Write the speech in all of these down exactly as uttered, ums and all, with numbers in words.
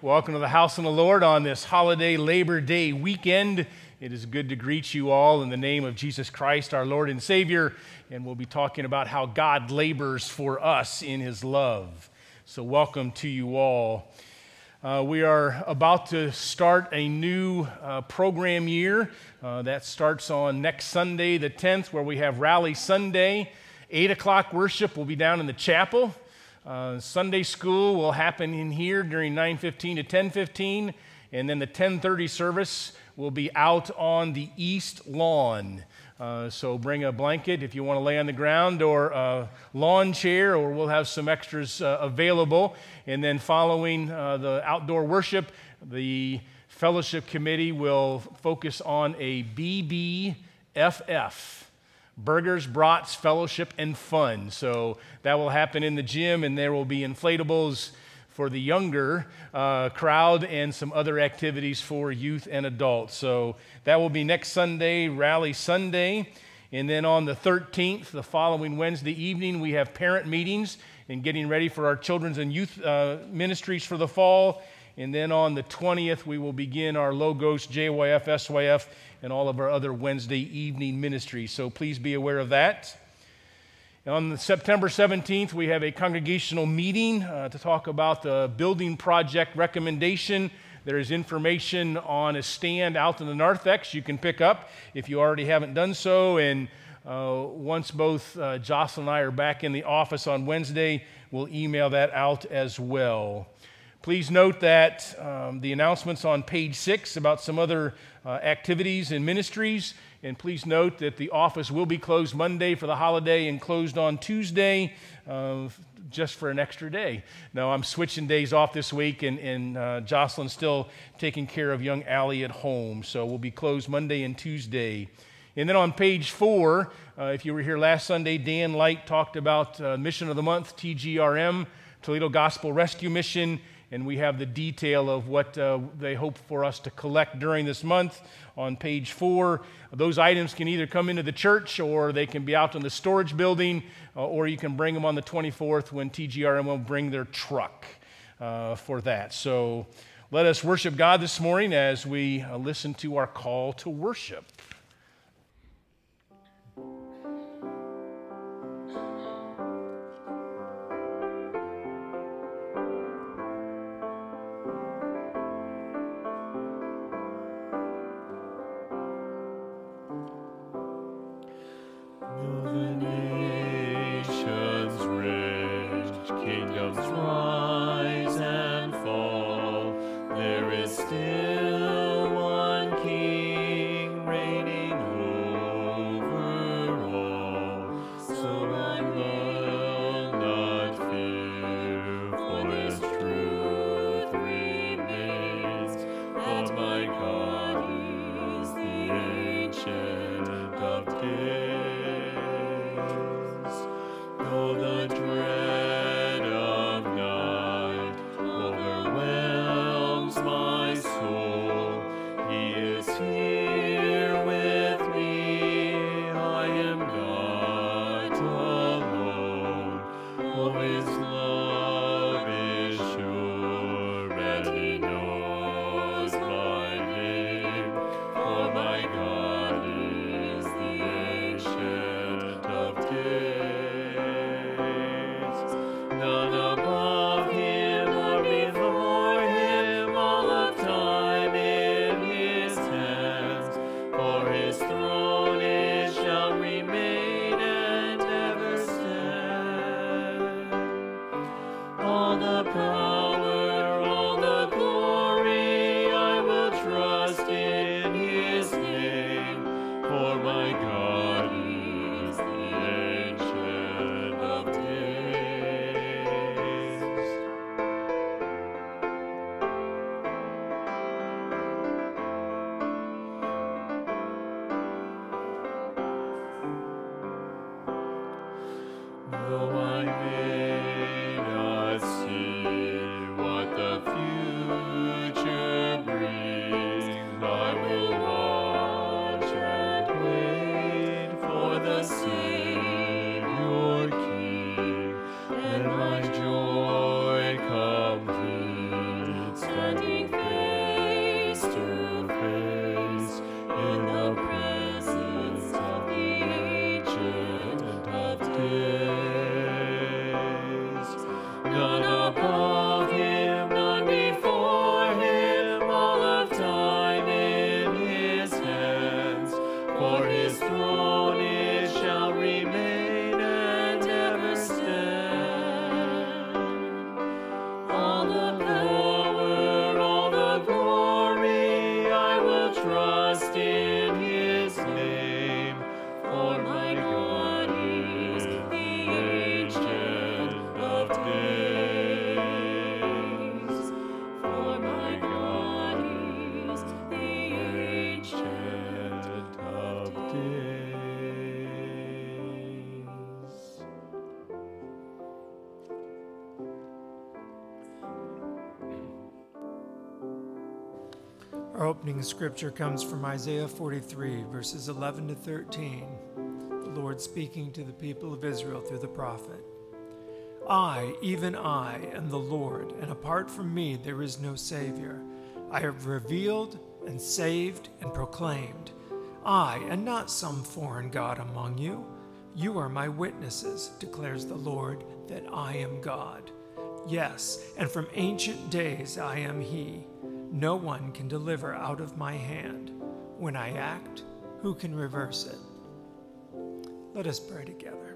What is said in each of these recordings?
Welcome to the house of the Lord on this holiday Labor Day weekend. It is good to greet you all in the name of Jesus Christ, our Lord and Savior, and we'll be talking about how God labors for us in His love. So welcome to you all. Uh, we are about to start a new uh, program year. Uh, that starts on next Sunday, the tenth, where we have Rally Sunday. eight o'clock worship will be down in the chapel. Uh, Sunday school will happen in here during nine fifteen to ten fifteen, and then the ten thirty service will be out on the east lawn. Uh, so bring a blanket if you want to lay on the ground, or a lawn chair, or we'll have some extras uh, available. And then following uh, the outdoor worship, the fellowship committee will focus on a B B F F. Burgers, Brats, Fellowship, and Fun. So that will happen in the gym, and there will be inflatables for the younger uh, crowd and some other activities for youth and adults. So that will be next Sunday, Rally Sunday. And then on the thirteenth, the following Wednesday evening, we have parent meetings and getting ready for our children's and youth uh, ministries for the fall. And then on the twentieth, we will begin our Logos, J Y F, S Y F, and all of our other Wednesday evening ministries. So please be aware of that. And on the September seventeenth, we have a congregational meeting uh, to talk about the building project recommendation. There is information on a stand out in the narthex you can pick up if you already haven't done so. And uh, once both uh, Jocelyn and I are back in the office on Wednesday, we'll email that out as well. Please note that um, the announcements on page six about some other uh, activities and ministries, and please note that the office will be closed Monday for the holiday and closed on Tuesday uh, just for an extra day. Now, I'm switching days off this week, and, and uh, Jocelyn's still taking care of young Allie at home, so we'll be closed Monday and Tuesday. And then on page four, uh, if you were here last Sunday, Dan Light talked about uh, Mission of the Month, T G R M, Toledo Gospel Rescue Mission. And we have the detail of what uh, they hope for us to collect during this month on page four. Those items can either come into the church, or they can be out in the storage building, uh, or you can bring them on the twenty-fourth when T G R M will bring their truck uh, for that. So let us worship God this morning as we uh, listen to our call to worship. Future brings, I will watch and wait. Our opening scripture comes from Isaiah forty-three, verses eleven to thirteen. The Lord speaking to the people of Israel through the prophet. I, even I, am the Lord, and apart from me there is no Savior. I have revealed and saved and proclaimed. I, and not some foreign god among you. You are my witnesses, declares the Lord, that I am God. Yes, and from ancient days I am He. No one can deliver out of my hand. When I act, who can reverse it? Let us pray together.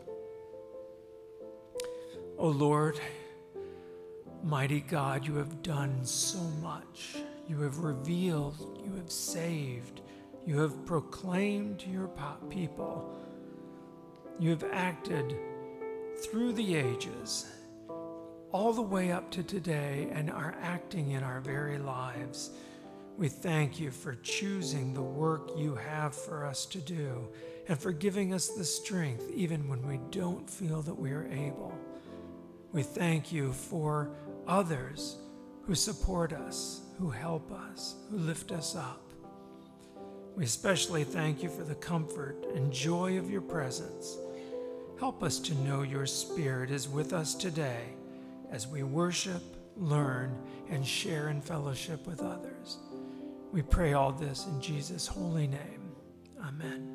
O Lord, mighty God, you have done so much. You have revealed, you have saved, you have proclaimed to your people. You have acted through the ages, all the way up to today, and are acting in our very lives. We thank you for choosing the work you have for us to do, and for giving us the strength even when we don't feel that we are able. We thank you for others who support us, who help us, who lift us up. We especially thank you for the comfort and joy of your presence. Help us to know your Spirit is with us today as we worship, learn, and share in fellowship with others. We pray all this in Jesus' holy name. Amen.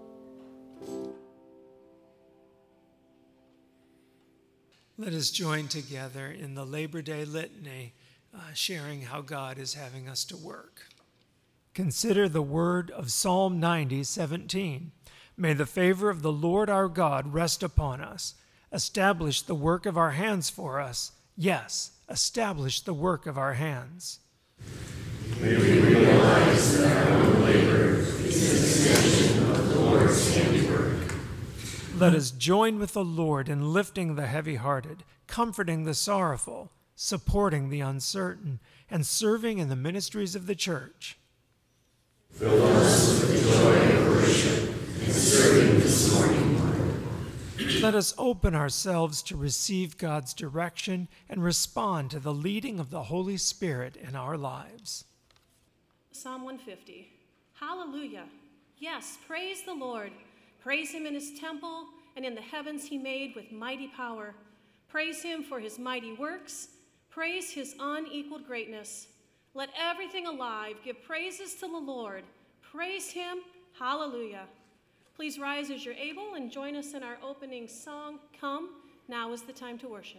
Let us join together in the Labor Day Litany, uh, sharing how God is having us to work. Consider the word of Psalm ninety, seventeen. May the favor of the Lord our God rest upon us. Establish the work of our hands for us. Yes, establish the work of our hands. May we realize that our own labor is an extension of the Lord's handiwork. Let us join with the Lord in lifting the heavy-hearted, comforting the sorrowful, supporting the uncertain, and serving in the ministries of the church. Fill us with the joy of worship and serving this morning, Lord. Let us open ourselves to receive God's direction and respond to the leading of the Holy Spirit in our lives. Psalm one fifty. Hallelujah. Yes, praise the Lord. Praise him in his temple and in the heavens he made with mighty power. Praise him for his mighty works. Praise his unequaled greatness. Let everything alive give praises to the Lord. Praise him. Hallelujah. Please rise as you're able and join us in our opening song, Come, Now is the Time to Worship.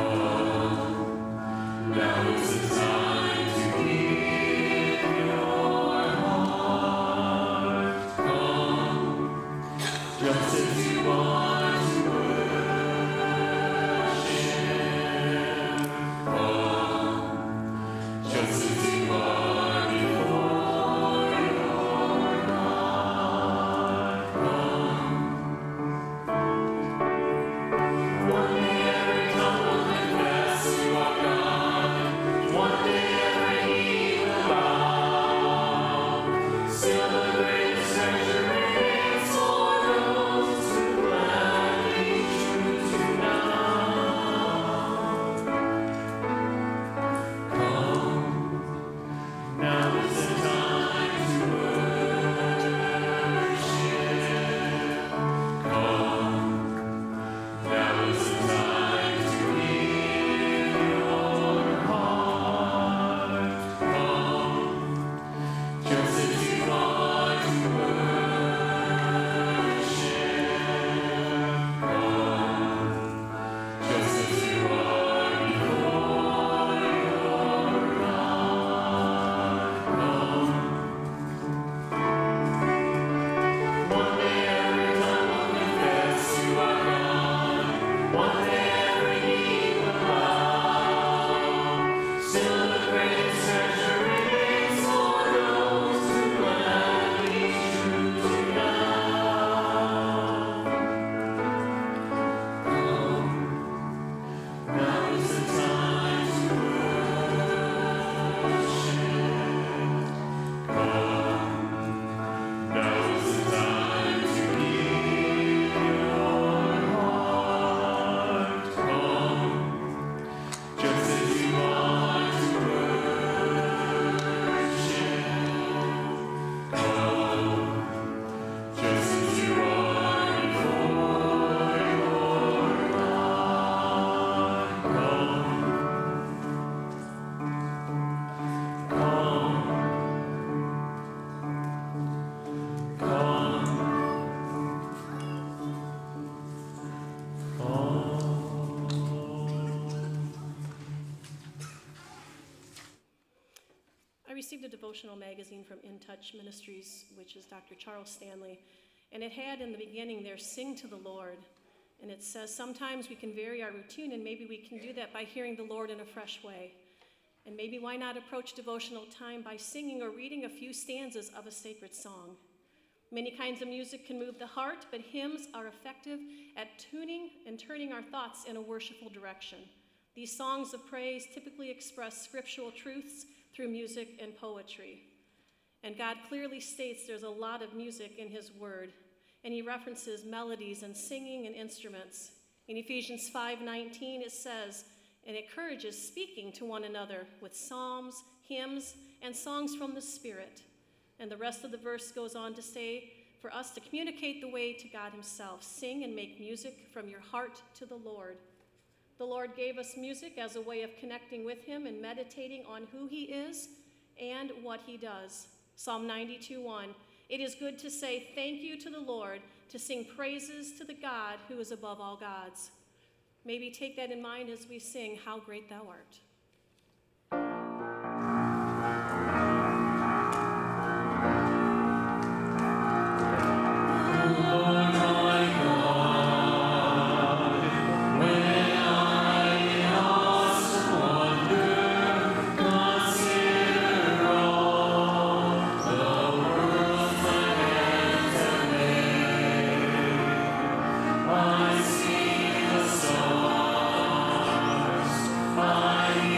Now is the time to give your received a devotional magazine from In Touch Ministries, which is Doctor Charles Stanley, and it had in the beginning there, "Sing to the Lord." And it says sometimes we can vary our routine, and maybe we can do that by hearing the Lord in a fresh way. And maybe why not approach devotional time by singing or reading a few stanzas of a sacred song? Many kinds of music can move the heart, but hymns are effective at tuning and turning our thoughts in a worshipful direction. These songs of praise typically express scriptural truths through music and poetry. And God clearly states there's a lot of music in his word, and he references melodies and singing and instruments. In Ephesians five nineteen, it says, "And encourages speaking to one another with psalms, hymns, and songs from the Spirit." And the rest of the verse goes on to say, for us to communicate the way to God himself. Sing and make music from your heart to the Lord. The Lord gave us music as a way of connecting with him and meditating on who he is and what he does. Psalm ninety-two one, "It is good to say thank you to the Lord, to sing praises to the God who is above all gods." Maybe take that in mind as we sing, "How Great Thou Art." I see the stars, I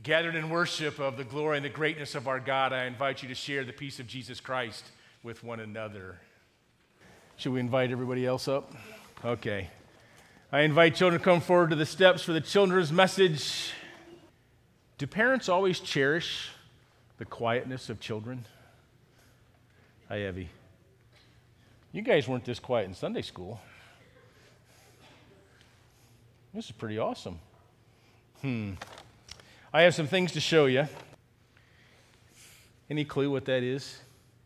Gathered in worship of the glory and the greatness of our God, I invite you to share the peace of Jesus Christ with one another. Should we invite everybody else up? Okay. I invite children to come forward to the steps for the children's message. Do parents always cherish the quietness of children? Hi, Evie. You guys weren't this quiet in Sunday school. This is pretty awesome. Hmm. I have some things to show you. Any clue what that is?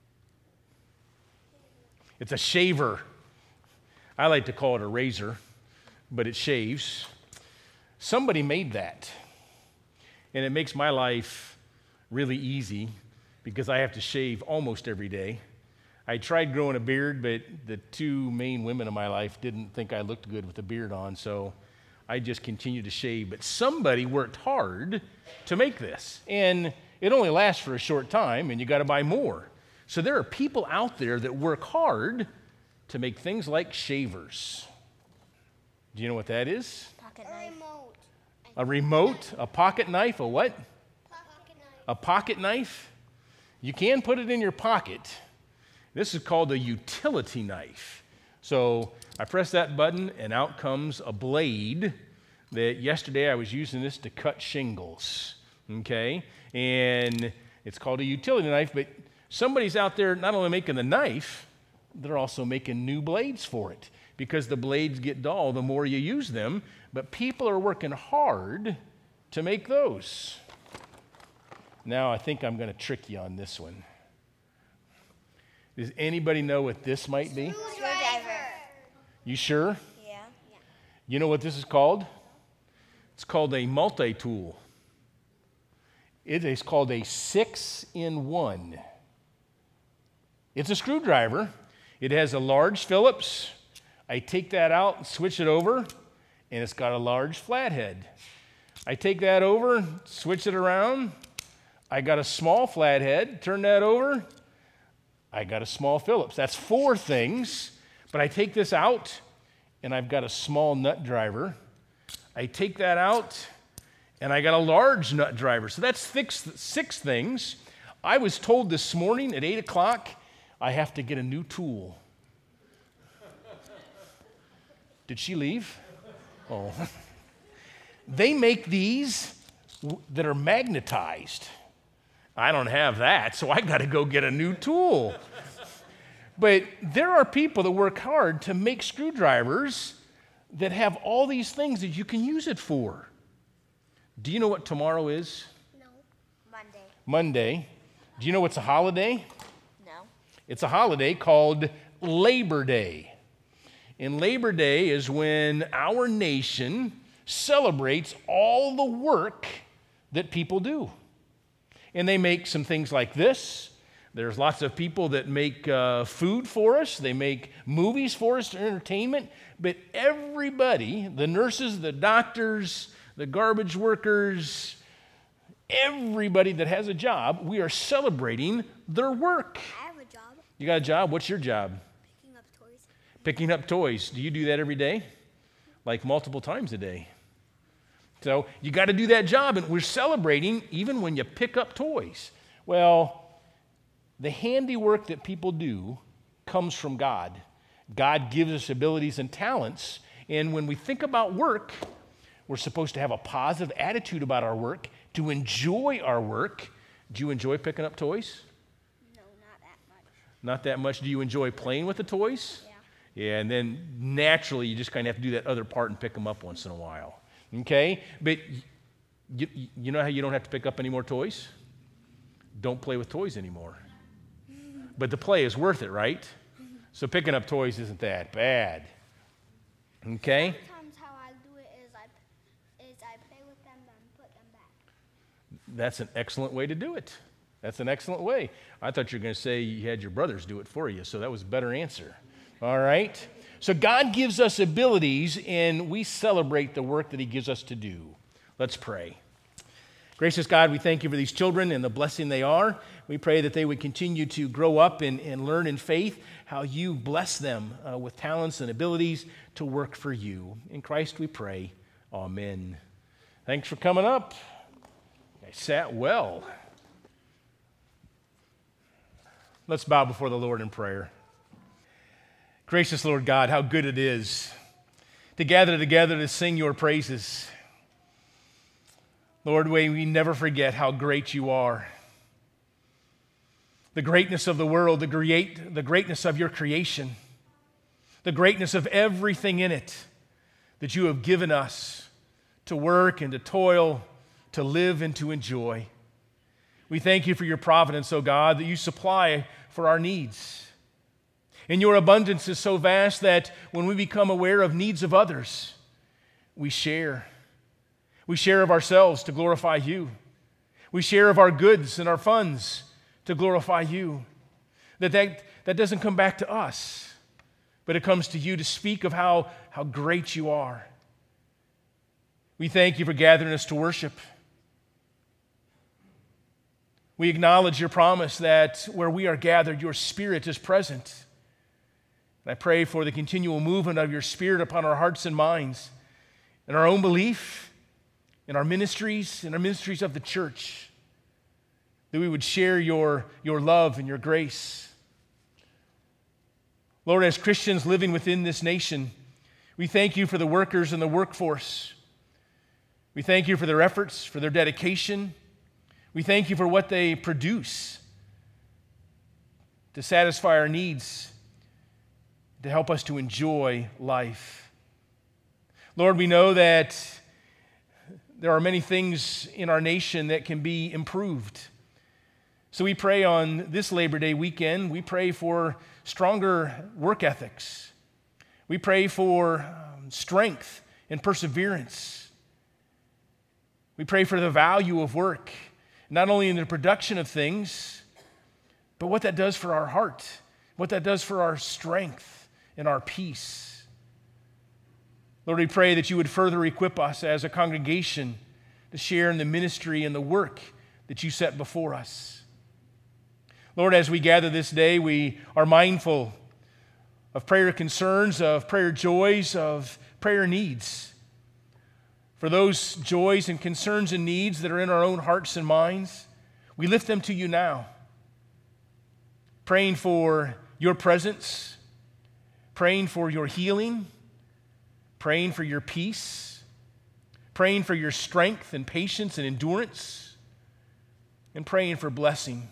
It's a shaver. I like to call it a razor, but it shaves. Somebody made that, and it makes my life really easy because I have to shave almost every day. I tried growing a beard, but the two main women in my life didn't think I looked good with a beard on, so I just continued to shave. But somebody worked hard to make this, and it only lasts for a short time, and you got to buy more. So there are people out there that work hard to make things like shavers. Do you know what that is? Pocket knife. A remote. A remote, a pocket knife, a what? Pocket knife. A pocket knife. You can put it in your pocket. This is called a utility knife. So I press that button, and out comes a blade that yesterday I was using this to cut shingles, okay? And it's called a utility knife, but somebody's out there not only making the knife, they're also making new blades for it because the blades get dull the more you use them, but people are working hard to make those. Now I think I'm going to trick you on this one. Does anybody know what this might be? Screwdriver. You sure? Yeah. You know what this is called? It's called a multi-tool. It is called a six-in-one. It's a screwdriver. It has a large Phillips. I take that out and switch it over, and it's got a large flathead. I take that over, switch it around. I got a small flathead. Turn that over. I got a small Phillips. That's four things, but I take this out, and I've got a small nut driver. I take that out, and I got a large nut driver. So that's six, six things. I was told this morning at eight o'clock, I have to get a new tool. Did she leave? Oh. They make these that are magnetized. I don't have that, so I got to go get a new tool. But there are people that work hard to make screwdrivers that have all these things that you can use it for. Do you know what tomorrow is? No. Monday. Monday. Do you know what's a holiday? No. It's a holiday called Labor Day. And Labor Day is when our nation celebrates all the work that people do. And they make some things like this. There's lots of people that make uh, food for us. They make movies for us for entertainment. But everybody, the nurses, the doctors, the garbage workers, everybody that has a job, we are celebrating their work. I have a job. You got a job? What's your job? Picking up toys. Picking up toys. Do you do that every day? Like multiple times a day. So you got to do that job, and we're celebrating even when you pick up toys. Well, the handiwork that people do comes from God. God gives us abilities and talents, and when we think about work, we're supposed to have a positive attitude about our work, to enjoy our work. Do you enjoy picking up toys? No, not that much. Not that much. Do you enjoy playing with the toys? Yeah. Yeah, and then naturally you just kind of have to do that other part and pick them up once in a while. Okay? But you, you know how you don't have to pick up any more toys? Don't play with toys anymore. But the play is worth it, right? So picking up toys isn't that bad. Okay? Sometimes how I do it is I, is I play with them and put them back. That's an excellent way to do it. That's an excellent way. I thought you were going to say you had your brothers do it for you, so that was a better answer. All right? So God gives us abilities, and we celebrate the work that he gives us to do. Let's pray. Gracious God, we thank you for these children and the blessing they are. We pray that they would continue to grow up and, and learn in faith how you bless them uh, with talents and abilities to work for you. In Christ we pray. Amen. Thanks for coming up. sat well. Let's bow before the Lord in prayer. Gracious Lord God, how good it is to gather together to sing your praises. Lord, may we never forget how great you are. The greatness of the world, the, create, the greatness of your creation, the greatness of everything in it that you have given us to work and to toil, to live and to enjoy. We thank you for your providence, O God, that you supply for our needs. And your abundance is so vast that when we become aware of needs of others, we share. We share of ourselves to glorify you. We share of our goods and our funds to glorify you. That, that that doesn't come back to us, but it comes to you to speak of how, how great you are. We thank you for gathering us to worship. We acknowledge your promise that where we are gathered, your Spirit is present. And I pray for the continual movement of your Spirit upon our hearts and minds, in our own belief, in our ministries, in our ministries of the church, that we would share your, your love and your grace. Lord, as Christians living within this nation, we thank you for the workers and the workforce. We thank you for their efforts, for their dedication. We thank you for what they produce to satisfy our needs, to help us to enjoy life. Lord, we know that there are many things in our nation that can be improved. So we pray on this Labor Day weekend, we pray for stronger work ethics. We pray for um, strength and perseverance. We pray for the value of work, not only in the production of things, but what that does for our heart, what that does for our strength and our peace. Lord, we pray that you would further equip us as a congregation to share in the ministry and the work that you set before us. Lord, as we gather this day, we are mindful of prayer concerns, of prayer joys, of prayer needs. For those joys and concerns and needs that are in our own hearts and minds, we lift them to you now, praying for your presence, praying for your healing, praying for your peace, praying for your strength and patience and endurance, and praying for blessing.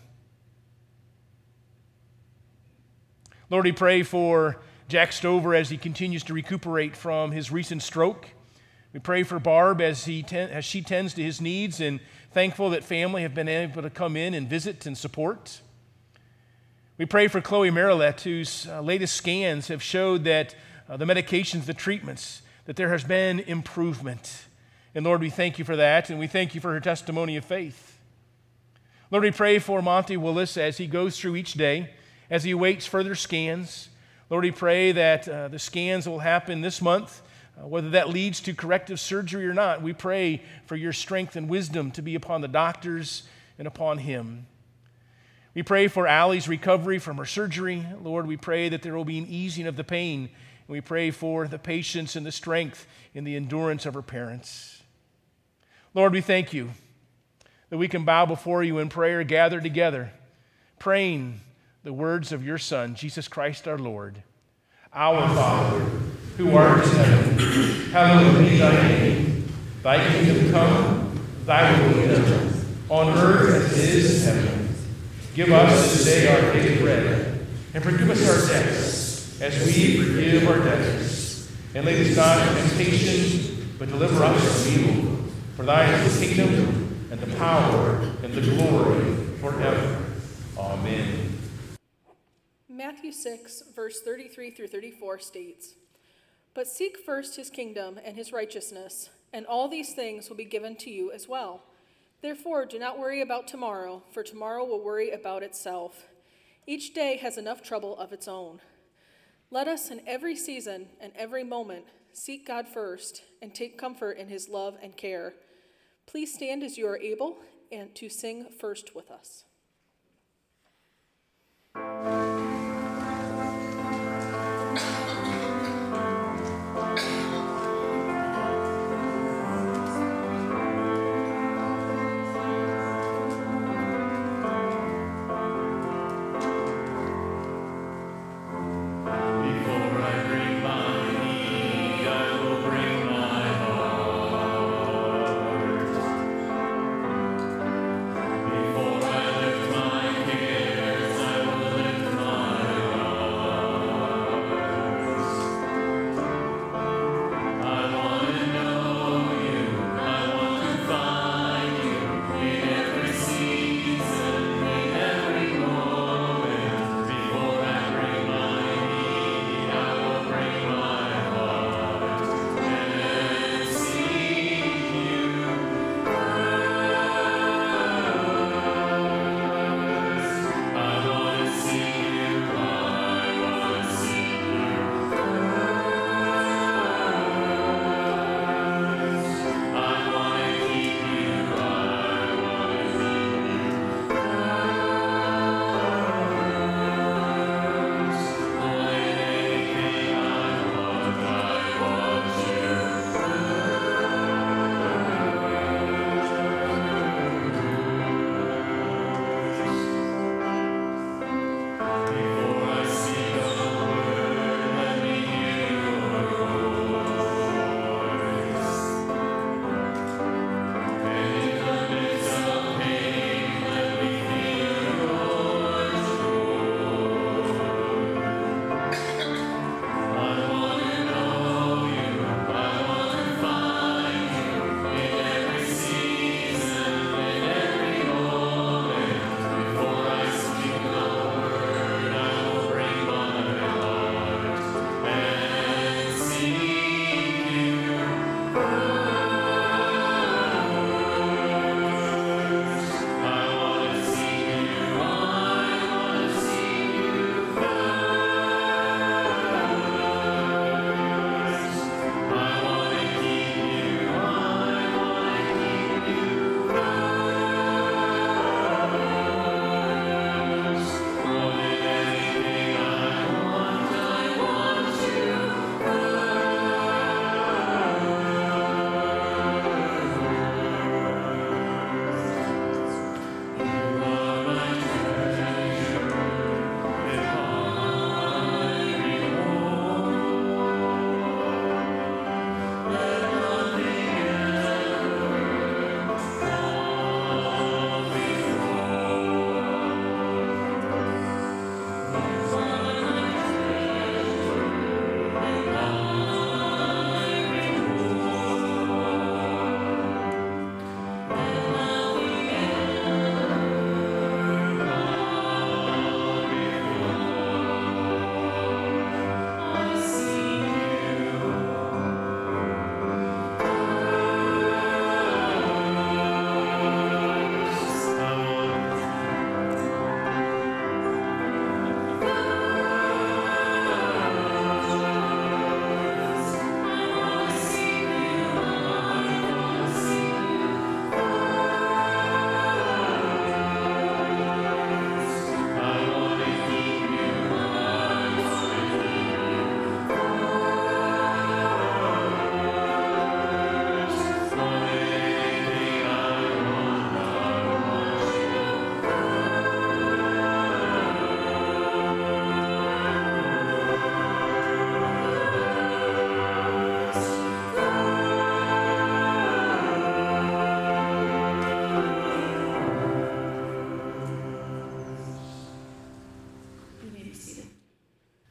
Lord, we pray for Jack Stover as he continues to recuperate from his recent stroke. We pray for Barb as, he ten, as she tends to his needs, and thankful that family have been able to come in and visit and support. We pray for Chloe Marilette, whose uh, latest scans have showed that uh, the medications, the treatments, that there has been improvement. And Lord, we thank you for that, and we thank you for her testimony of faith. Lord, we pray for Monty Willis as he goes through each day, as he awaits further scans. Lord, we pray that uh, the scans will happen this month, uh, whether that leads to corrective surgery or not. We pray for your strength and wisdom to be upon the doctors and upon him. We pray for Allie's recovery from her surgery. Lord, we pray that there will be an easing of the pain. And we pray for the patience and the strength and the endurance of her parents. Lord, we thank you that we can bow before you in prayer, gather together, praying the words of your Son, Jesus Christ our Lord. Our Father, who art in heaven, hallowed be thy name. Thy kingdom come, thy will be done, on earth as it is in heaven. Give us this day our daily bread, and forgive us our debts, as we forgive our debtors. And lead us not into temptation, but deliver us from evil. For thine is the kingdom, and the power, and the glory, forever. Amen. Matthew six, verse thirty-three through thirty-four states, "But seek first his kingdom and his righteousness, and all these things will be given to you as well. Therefore, do not worry about tomorrow, for tomorrow will worry about itself. Each day has enough trouble of its own. Let us in every season and every moment seek God first and take comfort in his love and care. Please stand as you are able and to sing first with us."